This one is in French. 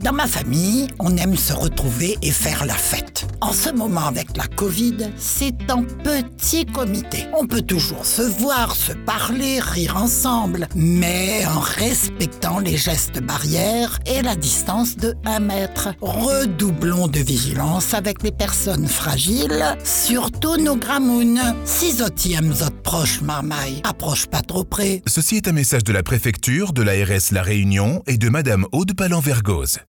Dans ma famille, on aime se retrouver et faire la fête. En ce moment avec la Covid, c'est en petit comité. On peut toujours se voir, se parler, rire ensemble, mais en respectant les gestes barrières et la distance de 1 mètre. Redoublons de vigilance avec les personnes fragiles, surtout nos gramounes. Si zot aime zot proche marmaille, approche pas trop près. Ceci est un message de la préfecture, de l'ARS La Réunion et de Madame Aude Palan-Vergoz.